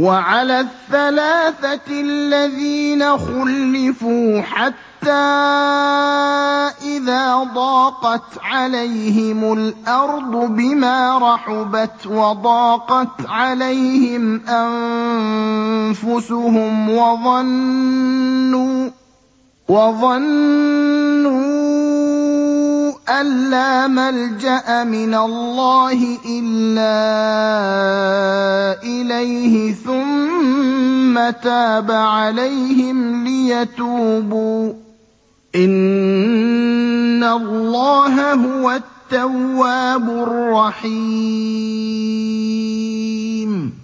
وَعَلَى الثَّلَاثَةِ الَّذِينَ خُلِّفُوا حَتَّىٰ إِذَا ضَاقَتْ عَلَيْهِمُ الْأَرْضُ بِمَا رَحُبَتْ وَضَاقَتْ عَلَيْهِمْ أَنفُسُهُمْ وَظَنُّوا أَن لَّا مَلْجَأَ مِنَ اللَّهِ إِلَّا إِلَيْهِ ثُمَّ تَابَ عَلَيْهِمْ لِيَتُوبُوا ۚ إِنَّ اللَّهَ هُوَ التَّوَّابُ الرَّحِيمُ